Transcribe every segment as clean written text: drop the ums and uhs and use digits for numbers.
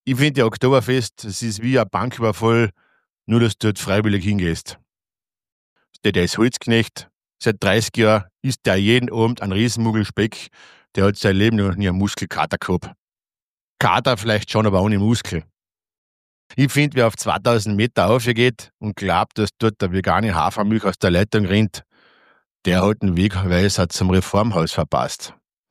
Ich finde ja Oktoberfest, das ist wie ein Banküberfall, nur dass du dort freiwillig hingehst. Der ist Holzknecht, seit 30 Jahren isst der jeden Abend einen Riesenmuggel Speck, der hat sein Leben noch nie einen Muskelkater gehabt. Kater vielleicht schon, aber ohne Muskel. Ich finde, wer auf 2000 Meter aufgeht und glaubt, dass dort der vegane Hafermilch aus der Leitung rinnt, der hat den Wegweiser zum Reformhaus verpasst.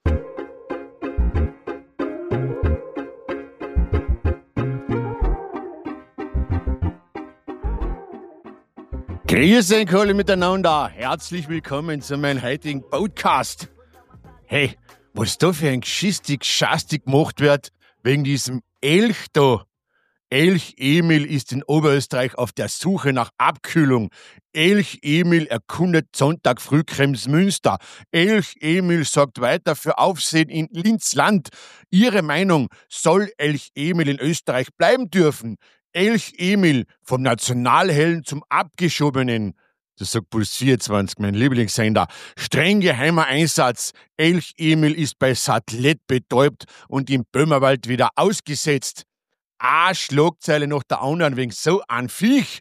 Grüß euch alle miteinander. Herzlich willkommen zu meinem heutigen Podcast. Hey, was da für ein geschastig gemacht wird wegen diesem Elch da. Elch Emil ist in Oberösterreich auf der Suche nach Abkühlung. Elch Emil erkundet Sonntag früh Kremsmünster. Elch Emil sorgt weiter für Aufsehen in Linzland. Ihre Meinung, soll Elch Emil in Österreich bleiben dürfen? Elch Emil vom Nationalhelden zum Abgeschobenen. Das sagt Puls 24, mein Lieblingssender. Streng geheimer Einsatz. Elch Emil ist bei Satellite betäubt und im Böhmerwald wieder ausgesetzt. Schlagzeile nach der anderen wegen so ein Viech.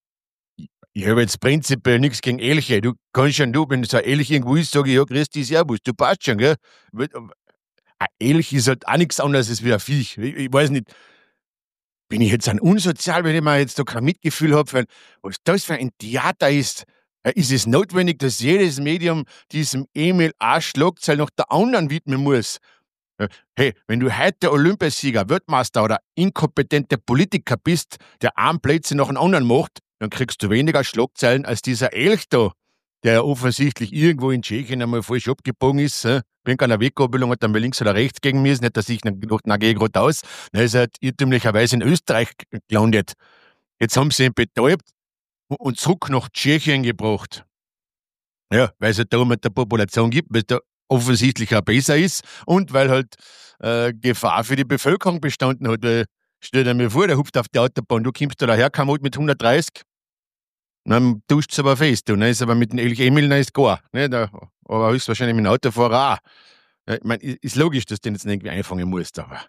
Ich habe jetzt prinzipiell nichts gegen Elche. Du kannst schon, wenn so ein Elch irgendwo ist, sage ich, ja, grüß dich, servus, du passt schon, gell? Ein Elch ist halt auch nichts anderes als wie ein Viech. Ich weiß nicht, bin ich jetzt ein unsozial, wenn ich mir jetzt da kein Mitgefühl habe, weil was das für ein Theater ist. Ist es notwendig, dass jedes Medium diesem Emil eine Schlagzeile nach der anderen widmen muss? Hey, wenn du heute Olympiasieger, Weltmeister oder inkompetenter Politiker bist, der einen Plätze nach dem anderen macht, dann kriegst du weniger Schlagzeilen als dieser Elch da, der ja offensichtlich irgendwo in Tschechien einmal falsch abgebogen ist. Wegen einer Weggabelung hat er mal links oder rechts gegen mich, nicht, dass ich gedacht, na, gehe ich gerade aus. Dann ist er halt irrtümlicherweise in Österreich gelandet. Jetzt haben sie ihn betäubt und zurück nach Tschechien gebracht. Ja, weil es halt da mit der Population gibt, weil es da offensichtlich auch besser ist und weil halt Gefahr für die Bevölkerung bestanden hat. Weil, stell dir mir vor, der hupft auf die Autobahn, du kommst da daher, kam halt mit 130, dann duscht es aber fest. Und dann ist aber mit dem Elch Emil, dann ist gar. Ne? Aber höchstwahrscheinlich mit dem Autofahrer auch. Ich meine, ist logisch, dass du den jetzt irgendwie einfangen musst, aber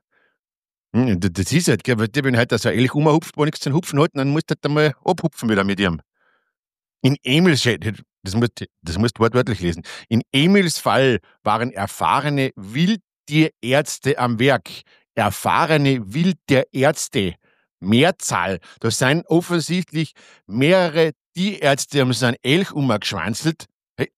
das ist halt, gell, weil wenn halt so ein Elch rumhupft, wo nichts zu hupfen hat, dann musst du halt einmal abhupfen wieder mit ihm. In Emils, das musst du wortwörtlich lesen. In Emils Fall waren erfahrene Wildtierärzte am Werk. Erfahrene Wildtierärzte. Mehrzahl. Da sind offensichtlich mehrere Tierärzte, haben so einen Elch umgeschwanzelt. Hey,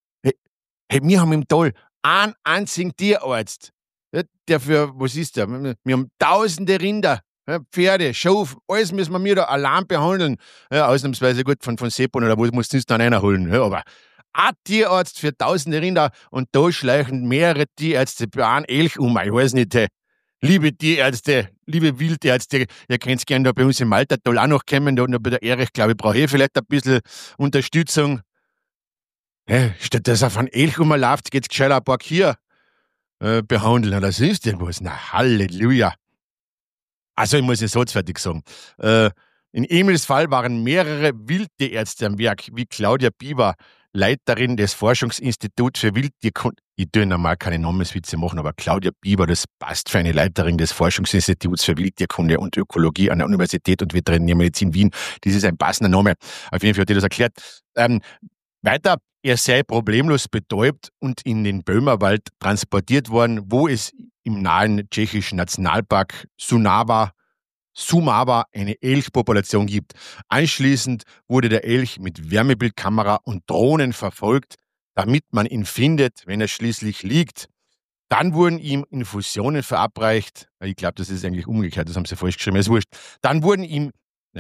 wir haben im Tal einen einzigen Tierarzt. Der für, was ist der? Wir haben tausende Rinder. Pferde, Schauf, alles müssen wir da allein behandeln. Ja, ausnahmsweise gut von Seppon oder wo musst du uns dann reinholen. Ja, aber ein Tierarzt für tausende Rinder und da schleichen mehrere Tierärzte bei einem Elch um. Ich weiß nicht, liebe Tierärzte, liebe Wildärzte, ihr könnt gerne da bei uns im Maltertal auch noch kommen. Da bei der Erich, glaube ich, brauche ich vielleicht ein bisschen Unterstützung. Statt dass auf einen Elch rumläuft, geht's gescheit ein paar Kühe behandeln. Das ist denn was. Na, Halleluja. Also, ich muss den Satz fertig sagen. In Emils Fall waren mehrere Wildtierärzte am Werk, wie Claudia Bieber, Leiterin des Forschungsinstituts für Wildtierkunde. Ich tue normal keine Namenswitze machen, aber Claudia Bieber, das passt für eine Leiterin des Forschungsinstituts für Wildtierkunde und Ökologie an der Universität und Veterinärmedizin Wien. Das ist ein passender Name. Auf jeden Fall hat die das erklärt. Weiter, er sei problemlos betäubt und in den Böhmerwald transportiert worden, wo es im nahen tschechischen Nationalpark Šumava eine Elchpopulation gibt. Anschließend wurde der Elch mit Wärmebildkamera und Drohnen verfolgt, damit man ihn findet, wenn er schließlich liegt. Dann wurden ihm Infusionen verabreicht. Ich glaube, das ist eigentlich umgekehrt, das haben sie falsch geschrieben, ist wurscht. Dann wurden ihm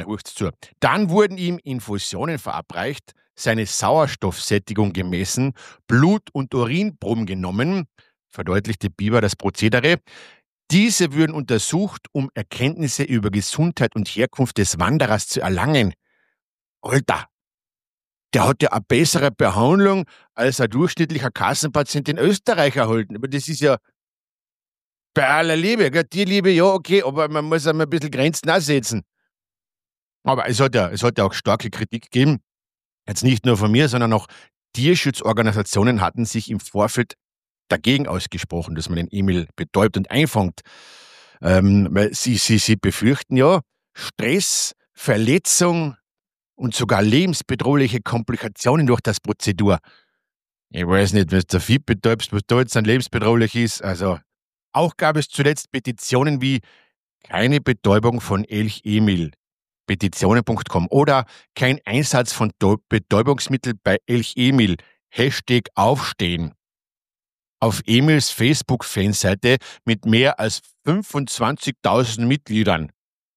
Infusionen verabreicht, seine Sauerstoffsättigung gemessen, Blut- und Urinproben genommen, verdeutlichte Bieber das Prozedere. Diese würden untersucht, um Erkenntnisse über Gesundheit und Herkunft des Wanderers zu erlangen. Alter, der hat ja eine bessere Behandlung als ein durchschnittlicher Kassenpatient in Österreich erhalten. Aber das ist ja bei aller Liebe, gell? Die Liebe, ja, okay, aber man muss einmal ein bisschen Grenzen aussetzen. Aber es hat ja auch starke Kritik gegeben. Jetzt nicht nur von mir, sondern auch Tierschutzorganisationen hatten sich im Vorfeld dagegen ausgesprochen, dass man den Emil betäubt und einfängt. Weil sie befürchten ja Stress, Verletzung und sogar lebensbedrohliche Komplikationen durch das Prozedur. Ich weiß nicht, was der Fieb betäubst, was da jetzt dann lebensbedrohlich ist. Also, auch gab es zuletzt Petitionen wie keine Betäubung von Elch Emil, petitionen.com oder kein Einsatz von Betäubungsmittel bei Elch Emil, Hashtag Aufstehen. Auf Emils Facebook-Fanseite mit mehr als 25.000 Mitgliedern.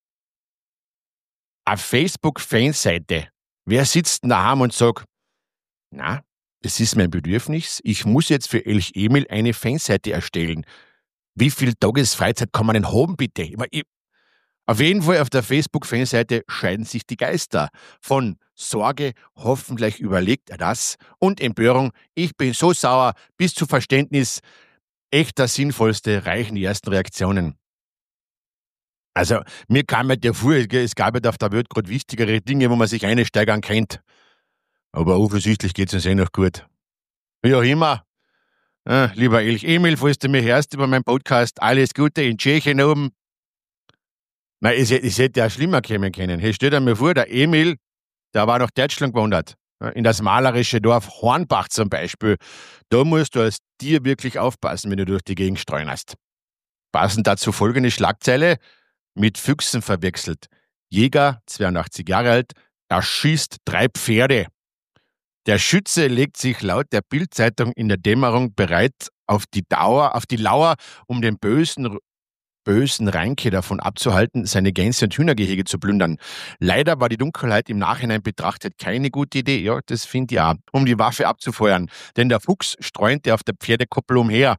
Eine Facebook-Fanseite. Wer sitzt denn daheim und sagt, na, das ist mein Bedürfnis, ich muss jetzt für Elch Emil eine Fanseite erstellen. Wie viel Tagesfreizeit kann man denn haben, bitte? Auf jeden Fall auf der Facebook-Fanseite scheiden sich die Geister. Von Sorge, hoffentlich überlegt er das, und Empörung, ich bin so sauer, bis zu Verständnis, echt das Sinnvollste, reichen die ersten Reaktionen. Also, mir kam halt ja vor, es gab halt auf der Welt gerade wichtigere Dinge, wo man sich einsteigern kennt. Aber offensichtlich geht's uns eh noch gut. Wie auch immer, lieber Elch Emil, falls du mich hörst über meinen Podcast, alles Gute in Tschechien oben. Nein, es hätte ja schlimmer kommen können. Hey, stell dir mal vor, der Emil, der war nach Deutschland gewandert. In das malerische Dorf Hornbach zum Beispiel. Da musst du als Tier wirklich aufpassen, wenn du durch die Gegend streunerst. Passend dazu folgende Schlagzeile: Mit Füchsen verwechselt. Jäger, 82 Jahre alt, erschießt 3 Pferde. Der Schütze legt sich laut der Bild-Zeitung in der Dämmerung bereit auf die Lauer, um den bösen Reinke davon abzuhalten, seine Gänse und Hühnergehege zu plündern. Leider war die Dunkelheit im Nachhinein betrachtet keine gute Idee, ja, das finde ich auch, um die Waffe abzufeuern, denn der Fuchs streunte auf der Pferdekoppel umher.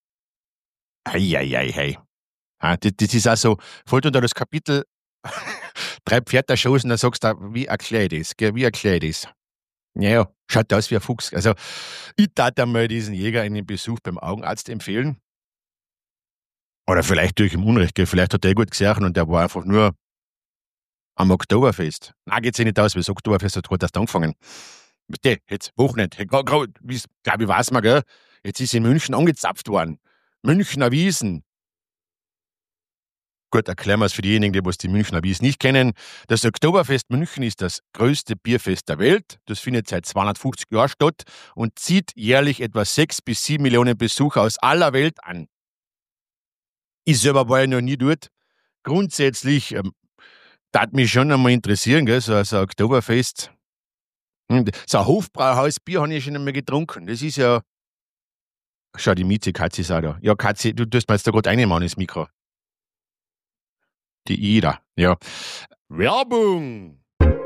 Ei. Das ist also, fällt unter das Kapitel 3 Pferde erschossen, dann sagst du, wie erkläre ich das, gell, wie erkläre ich das? Ja, schaut aus wie ein Fuchs. Also, ich tat einmal diesen Jäger einen Besuch beim Augenarzt empfehlen. Oder vielleicht tue ich ihm Unrecht, gell? Vielleicht hat er gut gesehen und der war einfach nur am Oktoberfest. Na, geht's ja nicht aus, weil das Oktoberfest hat gerade erst angefangen. Jetzt Wochenende, glaube ich, weiß man, gell? Jetzt ist in München angezapft worden. Münchner Wiesn. Gut, erklären wir es für diejenigen, die Münchner Wiesn nicht kennen. Das Oktoberfest München ist das größte Bierfest der Welt. Das findet seit 250 Jahren statt und zieht jährlich etwa 6 bis 7 Millionen Besucher aus aller Welt an. Ich selber war ja noch nie dort. Grundsätzlich tat mich schon einmal interessieren, gell, so ein Oktoberfest. So ein Hofbrauhaus-Bier habe ich schon einmal getrunken. Das ist ja. Schau, die Miete, Katzi ist auch da. Ja, Katzi, du tust mir jetzt da gerade reinmachen ins Mikro. Die Ida, ja. Werbung!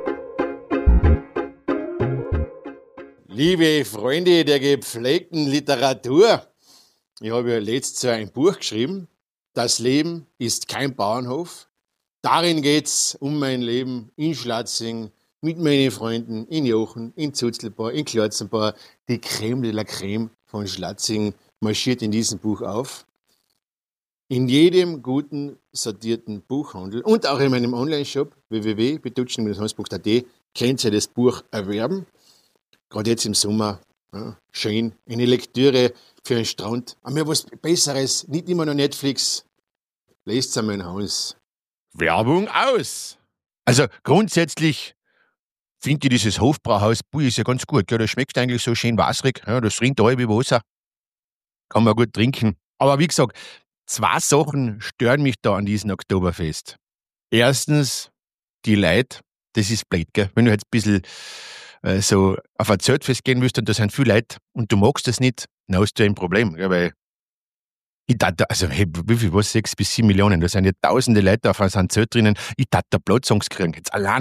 Liebe Freunde der gepflegten Literatur, ich habe ja letztes Jahr ein Buch geschrieben. Das Leben ist kein Bauernhof. Darin geht's um mein Leben in Schlatzing, mit meinen Freunden in Jochen, in Zutzelbau, in Klotzenbau. Die Creme de la Creme von Schlatzing marschiert in diesem Buch auf. In jedem guten, sortierten Buchhandel und auch in meinem Online-Shop www.betutschen-hans.at könnt ihr das Buch erwerben. Gerade jetzt im Sommer, ja, schön, eine Lektüre für einen Strand. Aber mir was Besseres, nicht immer nur Netflix. Lest es einmal in Haus. Werbung aus! Also grundsätzlich finde ich dieses Hofbrauhaus-Bier ist ja ganz gut. Gell? Das schmeckt eigentlich so schön wasserig. Ja, das rinnt alle wie Wasser. Kann man gut trinken. Aber wie gesagt, 2 Sachen stören mich da an diesem Oktoberfest. Erstens, die Leute, das ist blöd, gell? Wenn du jetzt ein bisschen so auf ein Zeltfest gehen willst und da sind viele Leute und du magst das nicht, dann hast du ein Problem. Gell? Weil ich dachte, also hey, wie viel, 6 bis 7 Millionen, da sind ja tausende Leute auf einem Zelt drinnen, ich dachte, da Platzangst kriegen. Jetzt allein,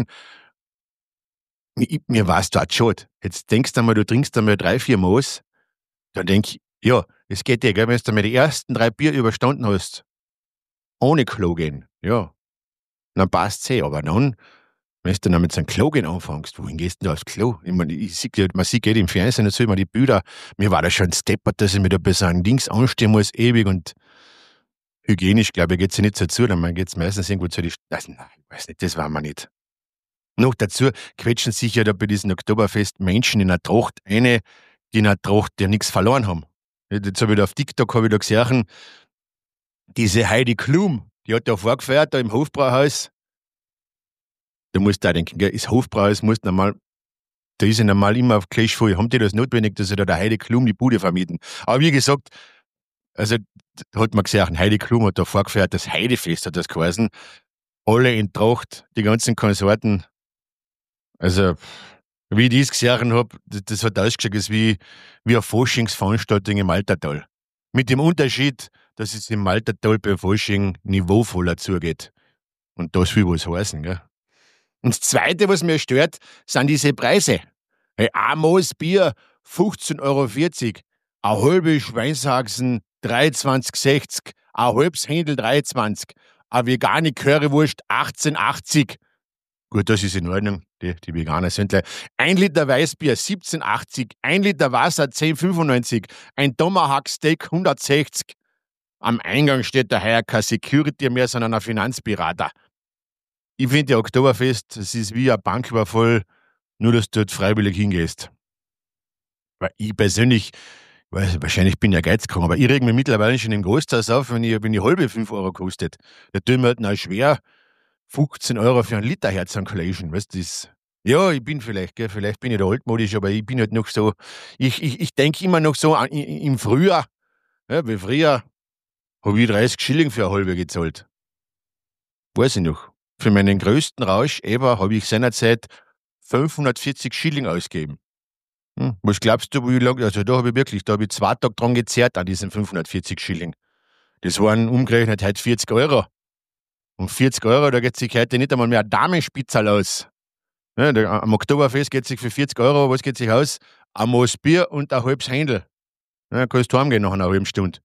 mir war's da schon. Jetzt denkst du einmal, du trinkst einmal 3, 4 Moos, dann denk ich, ja, es geht ja, gell, wenn du mal die ersten 3 Bier überstanden hast, ohne Klo gehen, ja, dann passt's eh. Aber dann, wenn du dann mit so einem Klo gehen anfängst, wohin gehst du denn da aufs Klo? Ich meine, man sieht im Fernsehen so immer die Bilder, mir war das schon steppert, dass ich mir da bei so einem Dings anstehen muss, ewig, und hygienisch, glaube ich, geht's ja nicht so zu, dann geht's meistens irgendwo zu die, also, nein, ich weiß nicht, das war mir nicht. Noch dazu quetschen sich ja da bei diesem Oktoberfest Menschen in einer Tracht eine, die in einer Tracht ja nichts verloren haben. Jetzt habe ich da auf TikTok gesehen, diese Heidi Klum, Die hat da vorgefeiert, da im Hofbrauhaus. Da musst du auch denken, gell, das Hofbrauhaus muss normal, da ist ja normal immer auf Clash voll. Haben die das notwendig, dass sie da der Heidi Klum die Bude vermieten? Aber wie gesagt, also, da hat man gesehen, Heidi Klum hat da vorgefeiert, das Heidefest hat das geheißen. Alle in Tracht, die ganzen Konsorten. Also, wie ich das gesehen habe, das hat ausgeschaut als wie eine Faschingsveranstaltung im Maltertal. Mit dem Unterschied, dass es im Maltertal beim Fasching niveauvoller zugeht. Und das will was heißen, gell? Und das Zweite, was mir stört, sind diese Preise. Hey, ein Maß Bier 15,40 €, eine halbe Schweinshaxen 23,60 €, ein halbes Händel 23, eine vegane Currywurst 18,80 €. Gut, das ist in Ordnung, die Veganer sind gleich. 1 Liter Weißbier 17,80, 1 Liter Wasser 10,95, ein Tomahawk Steak 160. Am Eingang steht daher kein Security mehr, sondern ein Finanzberater. Ich finde ja Oktoberfest, das ist wie ein Banküberfall, nur dass du dort freiwillig hingehst. Weil ich persönlich, wahrscheinlich bin ich ja geizkrank, aber ich reg mich mittlerweile schon im Großteil auf, wenn ich halbe 5 € kostet. Da tun mir halt noch schwer 15 € für einen Liter Herzankulation, weißt du, das. Ja, ich bin vielleicht, gell, vielleicht bin ich da altmodisch, aber ich bin halt noch so, ich denke immer noch so im Frühjahr, ja, wie früher habe ich 30 Schilling für eine halbe gezahlt. Weiß ich noch. Für meinen größten Rausch ever habe ich seinerzeit 540 Schilling ausgegeben. Was glaubst du, wie lange? Also da habe ich 2 Tage dran gezerrt an diesen 540 Schilling. Das waren umgerechnet heute 40 €. Und 40 €, da geht sich heute nicht einmal mehr ein Damenspitzerl aus. Ja, am Oktoberfest geht sich für 40 €, was geht sich aus? Ein Maß Bier und ein halbes Händel. Ja, kannst du heimgehen nach einer halben Stunde.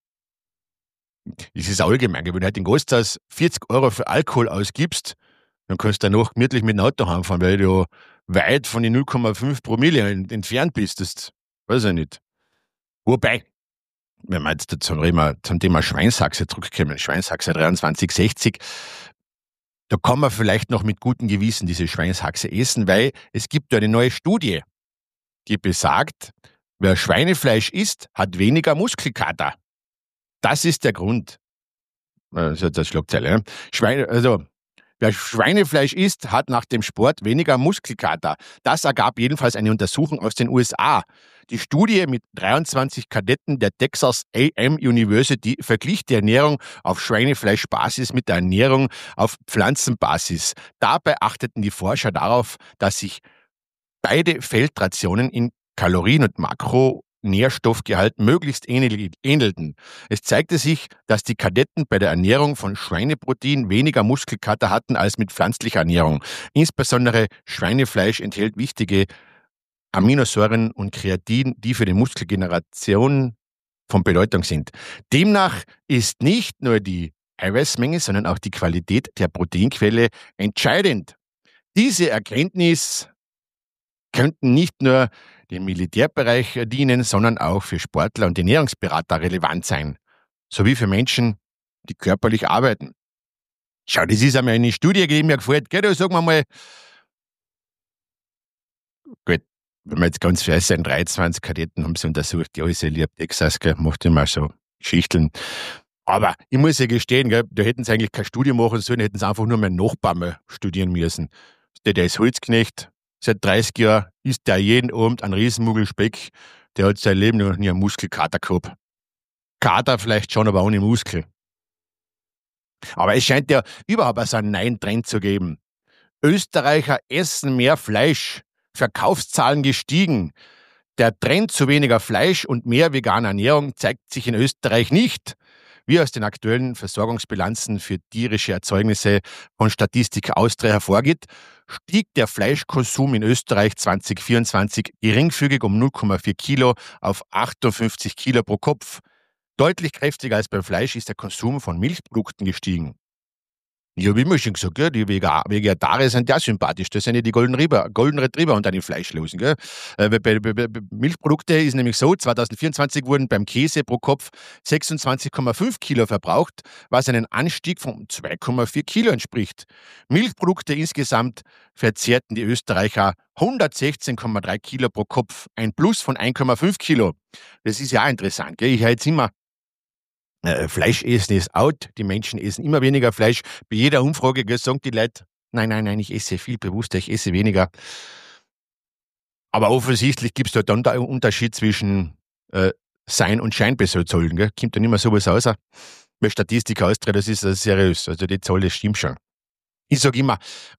Das ist allgemein, wenn du heute in Gasthaus 40 € für Alkohol ausgibst, dann kannst du danach gemütlich mit dem Auto heimfahren, weil du weit von den 0,5 Promille entfernt bist. Das weiß ich nicht. Wobei, wenn wir jetzt zum Thema Schweinshaxe zurückkommen, Schweinshaxe 23,60, da kann man vielleicht noch mit gutem Gewissen diese Schweinshaxe essen, weil es gibt da eine neue Studie, die besagt, wer Schweinefleisch isst, hat weniger Muskelkater. Das ist der Grund. Das ist jetzt eine Schlagzeile. Wer Schweinefleisch isst, hat nach dem Sport weniger Muskelkater. Das ergab jedenfalls eine Untersuchung aus den USA. Die Studie mit 23 Kadetten der Texas A&M University verglich die Ernährung auf Schweinefleischbasis mit der Ernährung auf Pflanzenbasis. Dabei achteten die Forscher darauf, dass sich beide Feldrationen in Kalorien- und Makronährstoffgehalt möglichst ähnelten. Es zeigte sich, dass die Kadetten bei der Ernährung von Schweineprotein weniger Muskelkater hatten als mit pflanzlicher Ernährung. Insbesondere Schweinefleisch enthält wichtige Aminosäuren und Kreatin, die für die Muskelgeneration von Bedeutung sind. Demnach ist nicht nur die Eiweißmenge, sondern auch die Qualität der Proteinquelle entscheidend. Diese Erkenntnis könnten nicht nur dem Militärbereich dienen, sondern auch für Sportler und Ernährungsberater relevant sein, sowie für Menschen, die körperlich arbeiten. Schau, das ist einmal eine Studie, die mir gefällt. Gell, da sagen wir mal, gut, wenn wir jetzt ganz fair sind, 23 Kadetten haben sie untersucht, ja, ist ja lieb, Texas, gell, macht immer so Geschichten. Aber ich muss ja gestehen, gell, da hätten sie eigentlich keine Studie machen sollen, hätten sie einfach nur meinen Nachbarn mal studieren müssen. Der ist Holzknecht, seit 30 Jahren isst der jeden Abend einen Riesenmuggel Speck, der hat sein Leben noch nie einen Muskelkater gehabt. Kater vielleicht schon, aber ohne Muskel. Aber es scheint ja überhaupt so einen neuen Trend zu geben. Österreicher essen mehr Fleisch, Verkaufszahlen gestiegen. Der Trend zu weniger Fleisch und mehr veganer Ernährung zeigt sich in Österreich nicht. Wie aus den aktuellen Versorgungsbilanzen für tierische Erzeugnisse von Statistik Austria hervorgeht, stieg der Fleischkonsum in Österreich 2024 geringfügig um 0,4 Kilo auf 58 Kilo pro Kopf. Deutlich kräftiger als beim Fleisch ist der Konsum von Milchprodukten gestiegen. Ja, wie immer schon gesagt, gell, die Vegetarier sind ja sympathisch. Das sind ja die Golden Retriever unter den Fleischlosen. Gell. Bei Milchprodukte ist nämlich so, 2024 wurden beim Käse pro Kopf 26,5 Kilo verbraucht, was einem Anstieg von 2,4 Kilo entspricht. Milchprodukte insgesamt verzehrten die Österreicher 116,3 Kilo pro Kopf, ein Plus von 1,5 Kilo. Das ist ja auch interessant. Gell. Ich höre jetzt immer, Fleisch essen ist out, die Menschen essen immer weniger Fleisch. Bei jeder Umfrage sagen die Leute, nein, ich esse viel bewusster, ich esse weniger. Aber offensichtlich gibt es da dann einen Unterschied zwischen Sein- und Scheinbesoldung. Kommt dann immer sowas raus. Bei Statistik Austria, das ist seriös. Also die Zahl, das stimmt schon. Ich sage immer,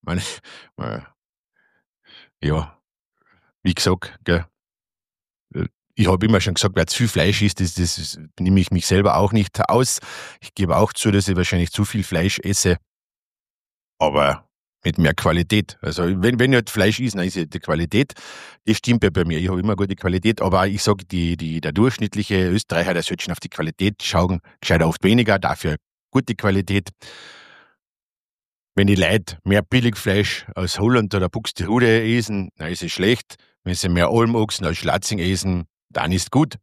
ja, wie gesagt, gell, ich habe immer schon gesagt, wer zu viel Fleisch isst, das nehme ich mich selber auch nicht aus. Ich gebe auch zu, dass ich wahrscheinlich zu viel Fleisch esse, aber mit mehr Qualität. Also wenn ich halt Fleisch esse, dann ist ja die Qualität, die stimmt ja bei mir. Ich habe immer gute Qualität, aber ich sage, der durchschnittliche Österreicher, der sollte schon auf die Qualität schauen, gescheiter oft weniger, dafür gute Qualität. Wenn die Leute mehr Billigfleisch aus Holland oder Buxtehude essen, dann ist es schlecht. Wenn sie mehr Almochsen aus Schlatzing essen, dann ist gut.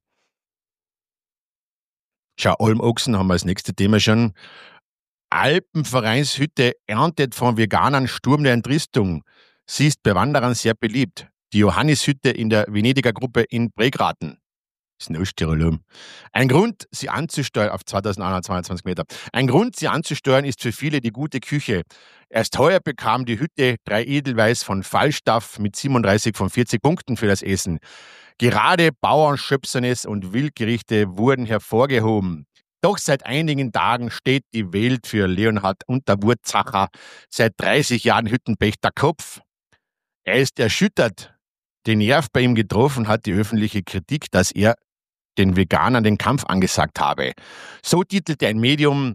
Schau, Almochsen haben wir als nächstes Thema schon. Alpenvereinshütte erntet von Veganern Sturm der Entristung. Sie ist bei Wanderern sehr beliebt. Die Johannishütte in der Venediger Gruppe in Bregraten. Das ist in Osttirol. Ein Grund, sie anzusteuern, auf 2122 Meter. Ein Grund, sie anzusteuern, ist für viele die gute Küche. Erst heuer bekam die Hütte 3 Edelweiß von Falstaff mit 37 von 40 Punkten für das Essen. Gerade Bauernschöpsernes und Wildgerichte wurden hervorgehoben. Doch seit einigen Tagen steht die Welt für Leonhard Unterwurzacher seit 30 Jahren Hüttenpächter Kopf. Er ist erschüttert. Den Nerv bei ihm getroffen hat die öffentliche Kritik, dass er den Veganern den Kampf angesagt habe. So titelte ein Medium,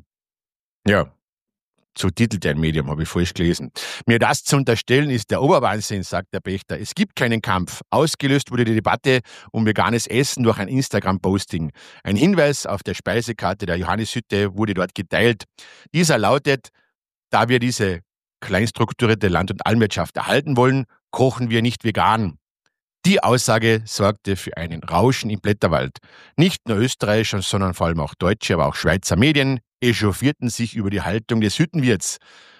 habe ich falsch gelesen. Mir das zu unterstellen, ist der Oberwahnsinn, sagt der Pächter. Es gibt keinen Kampf. Ausgelöst wurde die Debatte um veganes Essen durch ein Instagram-Posting. Ein Hinweis auf der Speisekarte der Johannishütte wurde dort geteilt. Dieser lautet, da wir diese kleinstrukturierte Land- und Almwirtschaft erhalten wollen, kochen wir nicht vegan. Die Aussage sorgte für einen Rauschen im Blätterwald. Nicht nur österreichische, sondern vor allem auch deutsche, aber auch Schweizer Medien echauffierten sich über die Haltung des Hüttenwirts.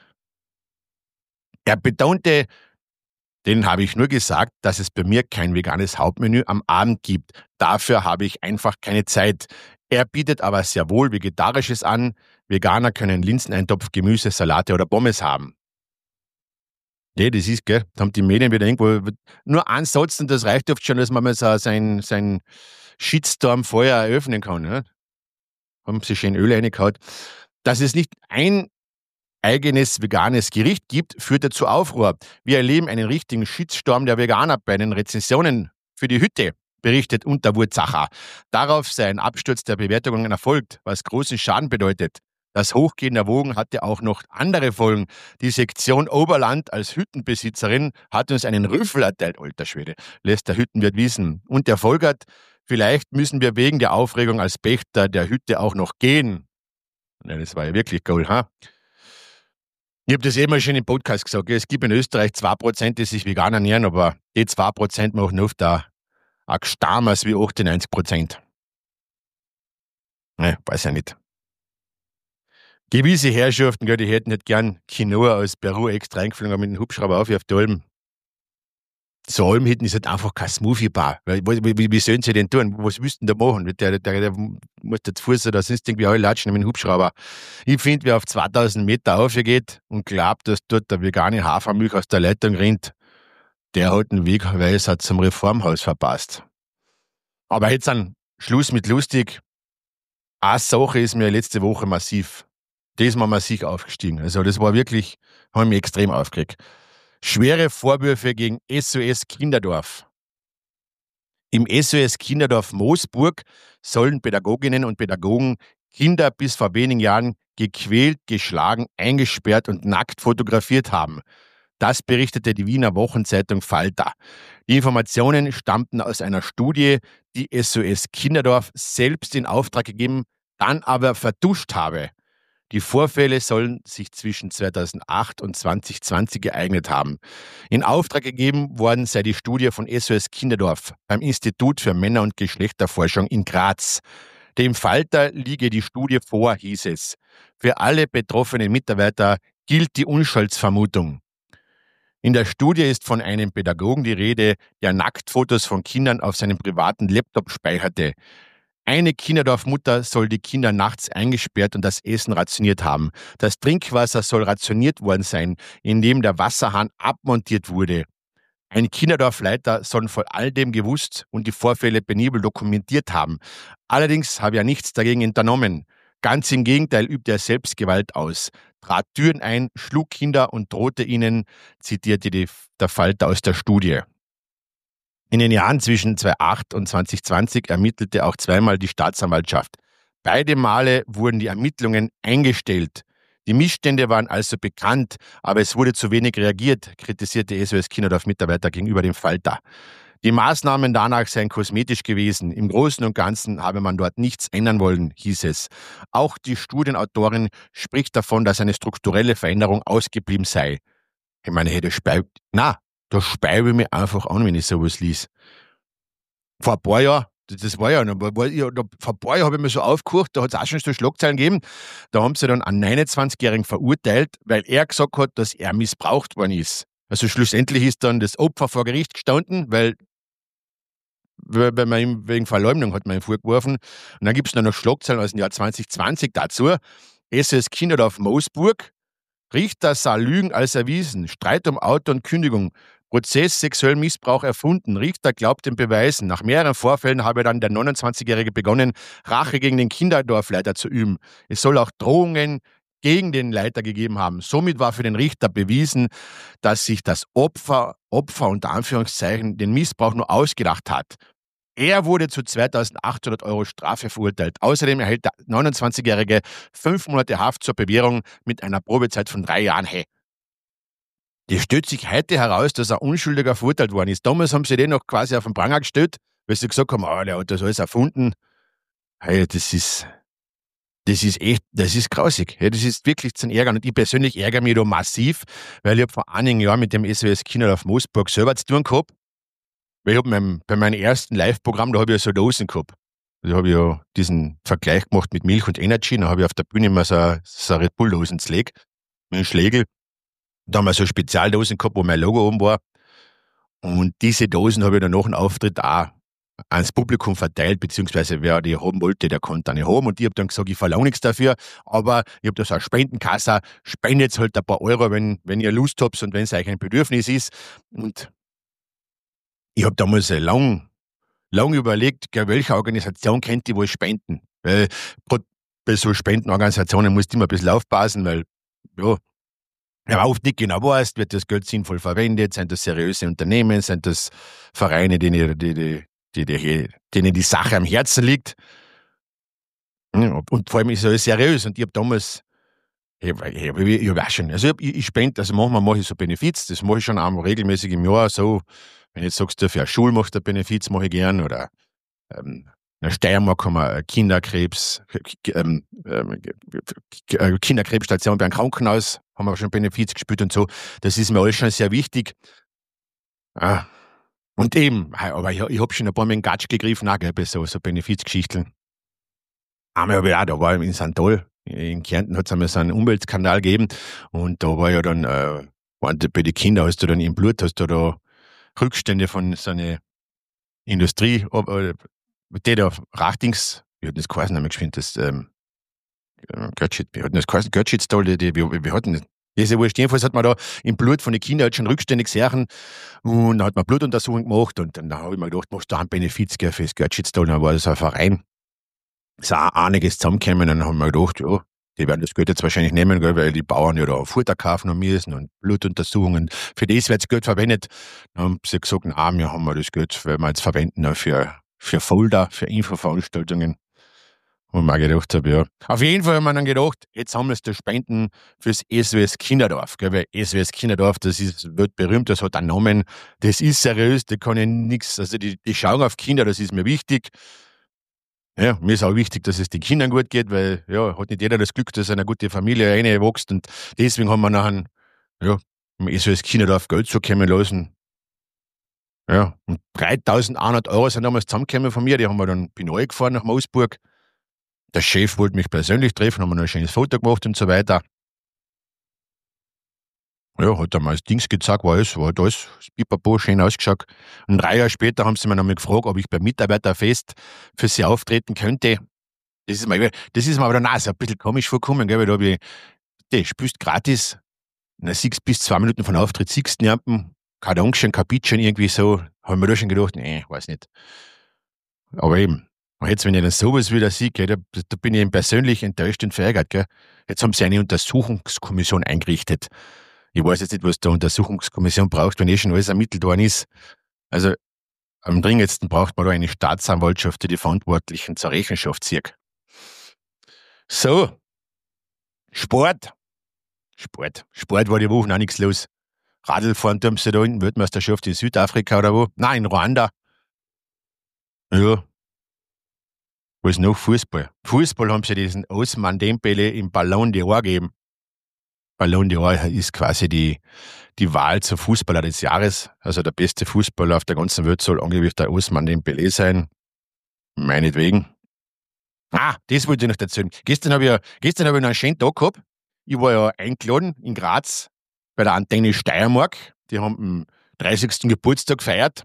Er betonte, denen habe ich nur gesagt, dass es bei mir kein veganes Hauptmenü am Abend gibt. Dafür habe ich einfach keine Zeit. Er bietet aber sehr wohl Vegetarisches an. Veganer können Linseneintopf, Gemüse, Salate oder Pommes haben. Nee, das ist, gell, da haben die Medien wieder irgendwo nur einen Satz und das reicht oft schon, dass man mal so sein Shitstorm vorher eröffnen kann. Ne? Haben sie schön Öl reingehauen. Dass es nicht ein eigenes veganes Gericht gibt, führt zu Aufruhr. Wir erleben einen richtigen Shitstorm der Veganer bei den Rezensionen für die Hütte, berichtet Unterwurzacher. Darauf sei ein Absturz der Bewertungen erfolgt, was großen Schaden bedeutet. Das Hochgehen der Wogen hatte auch noch andere Folgen. Die Sektion Oberland als Hüttenbesitzerin hat uns einen Rüffel erteilt, alter Schwede, lässt der Hüttenwirt wissen. Und der folgert, vielleicht müssen wir wegen der Aufregung als Pächter der Hütte auch noch gehen. Ja, das war ja wirklich cool, ha? Ich habe das eben schon im Podcast gesagt. Es gibt in Österreich 2%, die sich vegan ernähren, aber die 2% machen oft auch Gestamers wie 98%. Ne, weiß ja nicht. Gewisse Herrschaften, die hätten nicht gern Quinoa aus Peru extra eingeflogen mit dem Hubschrauber auf die Alm. So Almhütten ist halt einfach kein Smoothie-Bar. Wie sollen sie denn tun? Was müssten da machen? Der muss da zu Fuß oder sonst irgendwie alle latschen mit dem Hubschrauber. Ich finde, wer auf 2000 Meter aufgeht und glaubt, dass dort der vegane Hafermilch aus der Leitung rinnt, der hat einen Weg, weil es hat zum Reformhaus verpasst. Aber jetzt an Schluss mit lustig. Eine Sache ist mir letzte Woche massiv aufgestiegen. Also das war wirklich, habe mich extrem aufgeregt. Schwere Vorwürfe gegen SOS Kinderdorf. Im SOS Kinderdorf Moosburg sollen Pädagoginnen und Pädagogen Kinder bis vor wenigen Jahren gequält, geschlagen, eingesperrt und nackt fotografiert haben. Das berichtete die Wiener Wochenzeitung Falter. Die Informationen stammten aus einer Studie, die SOS Kinderdorf selbst in Auftrag gegeben, dann aber vertuscht habe. Die Vorfälle sollen sich zwischen 2008 und 2020 ereignet haben. In Auftrag gegeben worden sei die Studie von SOS Kinderdorf beim Institut für Männer- und Geschlechterforschung in Graz. Dem Falter liege die Studie vor, hieß es. Für alle betroffenen Mitarbeiter gilt die Unschuldsvermutung. In der Studie ist von einem Pädagogen die Rede, der Nacktfotos von Kindern auf seinem privaten Laptop speicherte. Eine Kinderdorfmutter soll die Kinder nachts eingesperrt und das Essen rationiert haben. Das Trinkwasser soll rationiert worden sein, indem der Wasserhahn abmontiert wurde. Ein Kinderdorfleiter soll von all dem gewusst und die Vorfälle penibel dokumentiert haben. Allerdings habe er nichts dagegen unternommen. Ganz im Gegenteil übte er Selbstgewalt aus, trat Türen ein, schlug Kinder und drohte ihnen, zitierte der Falter aus der Studie. In den Jahren zwischen 2008 und 2020 ermittelte auch zweimal die Staatsanwaltschaft. Beide Male wurden die Ermittlungen eingestellt. Die Missstände waren also bekannt, aber es wurde zu wenig reagiert, kritisierte SOS Kinderdorf-Mitarbeiter gegenüber dem Falter. Die Maßnahmen danach seien kosmetisch gewesen. Im Großen und Ganzen habe man dort nichts ändern wollen, hieß es. Auch die Studienautorin spricht davon, dass eine strukturelle Veränderung ausgeblieben sei. Ich meine, hey, da speibe ich mich einfach an, wenn ich sowas lies. Vor ein paar Jahren, vor ein paar Jahren habe ich mir so aufgehört, da hat es auch schon so Schlagzeilen gegeben, da haben sie dann einen 29-Jährigen verurteilt, weil er gesagt hat, dass er missbraucht worden ist. Also schlussendlich ist dann das Opfer vor Gericht gestanden, weil man ihm wegen Verleumdung hat man ihn vorgeworfen. Und dann gibt es noch Schlagzeilen aus dem Jahr 2020 dazu. SOS Kinderdorf Moosburg, Richter sah Lügen als erwiesen, Streit um Auto und Kündigung, Prozess sexuellen Missbrauch erfunden, Richter glaubt den Beweisen. Nach mehreren Vorfällen habe dann der 29-Jährige begonnen, Rache gegen den Kinderdorfleiter zu üben. Es soll auch Drohungen gegen den Leiter gegeben haben. Somit war für den Richter bewiesen, dass sich das Opfer unter Anführungszeichen den Missbrauch nur ausgedacht hat. Er wurde zu 2.800 € Strafe verurteilt. Außerdem erhält der 29-Jährige 5 Monate Haft zur Bewährung mit einer Probezeit von 3 Jahren. Hey, das stellt sich heute heraus, dass er unschuldiger verurteilt worden ist. Damals haben sie den noch quasi auf den Pranger gestellt, weil sie gesagt haben, der hat das alles erfunden. Hey, das ist grausig. Hey, das ist wirklich zum Ärgern. Und ich persönlich ärgere mich da massiv, weil ich habe vor einigen Jahren mit dem SOS Kinderdorf Moosburg selber zu tun gehabt. Weil ich habe bei meinem ersten Live-Programm, da habe ich ja so Dosen gehabt. Da habe ich ja diesen Vergleich gemacht mit Milch und Energy. Dann habe ich auf der Bühne immer so Red Bull-Dosen zerlegt, mit einem Schlägel. Da haben wir so Spezialdosen gehabt, wo mein Logo oben war. Und diese Dosen habe ich dann nach dem Auftritt auch ans Publikum verteilt, beziehungsweise wer die haben wollte, der konnte eine haben. Und ich habe dann gesagt, ich verlange nichts dafür, aber ich habe da so eine Spendenkasse, spendet halt ein paar Euro, wenn ihr Lust habt und wenn es euch ein Bedürfnis ist. Und ich habe damals lang überlegt, welche Organisation kennt die wohl spenden. Weil gerade bei so Spendenorganisationen musst du immer ein bisschen aufpassen, weil ja, oft nicht genau weißt, wird das Geld sinnvoll verwendet, sind das seriöse Unternehmen, sind das Vereine, denen die Sache am Herzen liegt. Und vor allem ist es alles seriös. Und ich habe damals, ich habe auch schon, also ich spende, also manchmal mache ich so Benefiz, das mache ich schon einmal regelmäßig im Jahr, so, wenn du jetzt sagst, du für eine Schule machst du Benefiz, mache ich gern, oder in der Steiermark haben wir Kinderkrebsstation bei einem Krankenhaus, haben wir schon Benefiz gespielt und so. Das ist mir alles schon sehr wichtig. Und eben, aber ich habe schon ein paar Mal in den Gatsch gegriffen, auch, gell, bei so Benefizgeschichten. Einmal habe ich auch, da war ich in St. Toll, in Kärnten hat es einmal so einen Umweltskandal gegeben und da war ja dann, bei den Kindern hast du dann im Blut, hast du da Rückstände von so einer Industrie, die da Rachtings, wie hat das geheißen, haben wir geschwind, das, Götschitz, wie hat das geheißen, Götschitz-Toll, wir hatten das. Diese Wurscht, jedenfalls hat man da im Blut von den Kindern halt schon Rückstände gesehen und dann hat man Blutuntersuchung gemacht und dann habe ich mir gedacht, machst du einen Benefiz für das Götschitz-Toll, dann war das ein Verein. Es ist auch einiges zusammengekommen, dann haben wir gedacht, ja, die werden das Geld jetzt wahrscheinlich nehmen, gell, weil die Bauern ja da Futter kaufen haben müssen und Blutuntersuchungen. Für das wird das Geld verwendet. Dann haben sie gesagt, nein, wir haben das Geld, weil wir jetzt verwenden für Folder, für Infoveranstaltungen. Und mir gedacht habe, ja. Auf jeden Fall haben wir dann gedacht, jetzt sammelst du Spenden fürs SOS Kinderdorf, gell, weil SOS Kinderdorf, das ist weltberühmt, das hat einen Namen, das ist seriös, da kann ich nichts, also die schauen auf Kinder, das ist mir wichtig. Ja, mir ist auch wichtig, dass es den Kindern gut geht, weil, ja, hat nicht jeder das Glück, dass er eine gute Familie reinwächst und deswegen haben wir nachher, ja, im SOS Kinderdorf Geld zukommen lassen. Ja, und 3.100 € sind damals zusammengekommen von mir, die haben wir dann, bin ich gefahren nach Moosburg. Der Chef wollte mich persönlich treffen, haben wir noch ein schönes Foto gemacht und so weiter. Ja, hat er mal das Dings gezeigt, war halt alles pipapo, schön ausgeschaut. Und 3 Jahre später haben sie mich nochmal gefragt, ob ich beim Mitarbeiterfest für sie auftreten könnte. Das ist mir aber dann auch so ein bisschen komisch vorgekommen, gell, weil da habe ich, du spielst gratis, na, siehst bis 2 Minuten von Auftritt, siehst niemanden, kein Dankeschön, kein Bittchen, irgendwie so, habe ich mir da schon gedacht, nee, weiß nicht. Aber eben, und jetzt, wenn ich dann sowas wieder sehe, gell, da bin ich eben persönlich enttäuscht und verärgert, gell. Jetzt haben sie eine Untersuchungskommission eingerichtet. Ich weiß jetzt nicht, was die Untersuchungskommission braucht, wenn schon alles ermittelt worden ist. Also, am dringendsten braucht man da eine Staatsanwaltschaft, die die Verantwortlichen zur Rechenschaft zieht. So, Sport. Sport war die Woche auch nichts los. Radlfahren tun sie da hinten, Weltmeisterschaft in Südafrika oder wo? Nein, in Ruanda. Ja, was noch? Fußball. Fußball haben sie diesen Osman Dembele im Ballon d'Or gegeben. Ballon d'Or ist quasi die Wahl zum Fußballer des Jahres. Also der beste Fußballer auf der ganzen Welt soll angeblich der Osman Dembele sein. Meinetwegen. Ah, das wollte ich noch erzählen. Gestern habe ich noch einen schönen Tag gehabt. Ich war ja eingeladen in Graz bei der Antenne Steiermark. Die haben den 30. Geburtstag gefeiert.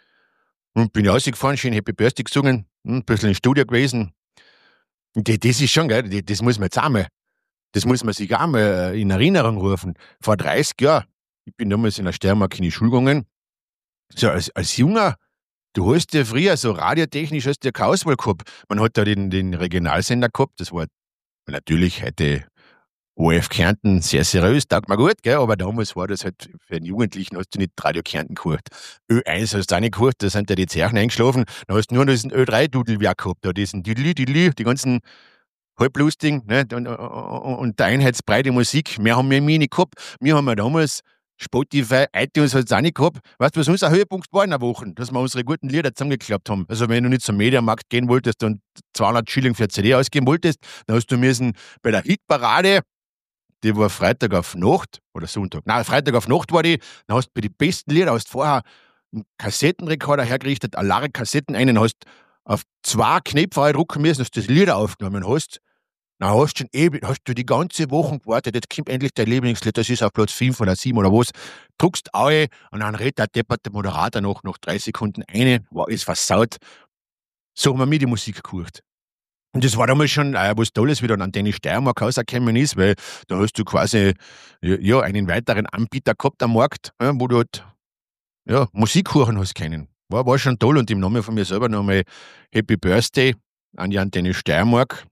Und bin ich rausgefahren, schön Happy Birthday gesungen, ein bisschen im Studio gewesen. Und das ist schon geil, das muss man jetzt einmal, das muss man sich auch mal in Erinnerung rufen. Vor 30 Jahren, ich bin damals in der Steiermark in die Schule gegangen, so als Junger, du hast ja früher so radiotechnisch hast du ja keine Auswahl gehabt. Man hat da den Regionalsender gehabt, das war natürlich heute ORF Kärnten sehr seriös, taugt mir gut, gell? Aber damals war das halt für einen Jugendlichen, hast du nicht Radio Kärnten gehört. Ö1 hast du auch nicht gehört, da sind ja die Zeichen eingeschlafen, dann hast du nur noch diesen Ö3-Dudelwerk gehabt, da diesen Düdeli, die ganzen halblustigen, ne? Und der einheitsbreite Musik, mehr haben wir nicht gehabt. Wir haben ja damals Spotify, iTunes hat es auch nicht gehabt. Weißt du, was unser Höhepunkt war in der Woche? Dass wir unsere guten Lieder zusammengeklappt haben. Also wenn du nicht zum Mediamarkt gehen wolltest und 200 Schilling für eine CD ausgeben wolltest, dann hast du müssen bei der Hitparade, die war Freitag auf Nacht oder Sonntag. Nein, Freitag auf Nacht war die. Dann hast du bei den besten Liedern hast vorher einen Kassettenrekorder hergerichtet, alle Kassetten einen, hast auf 2 Knöpfe drucken müssen, dass du das Lieder aufgenommen hast. Dann hast du schon ewig, hast du die ganze Woche gewartet, jetzt kommt endlich dein Lieblingslied, das ist auf Platz 5 oder 7 oder was. Druckst alle und dann redet der depperte Moderator noch nach 3 Sekunden eine, war alles versaut. So haben wir mir die Musik gehört. Und das war damals schon was Tolles, wie dann Antenne Steiermark rausgekommen ist, weil da hast du quasi ja, einen weiteren Anbieter gehabt am Markt, wo du halt ja, Musik hören hast können. War schon toll und im Namen von mir selber nochmal Happy Birthday an die Antenne Steiermark.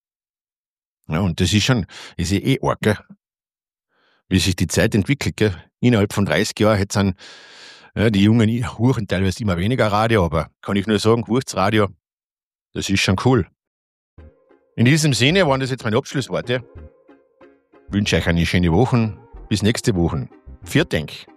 Ja, und das ist ja arg, gell? Wie sich die Zeit entwickelt, gell? Innerhalb von 30 Jahren jetzt sind die Jungen hören teilweise immer weniger Radio, aber kann ich nur sagen, hört's Radio, das ist schon cool. In diesem Sinne waren das jetzt meine Abschlussworte. Ich wünsche euch eine schöne Woche. Bis nächste Woche. Vielen Dank.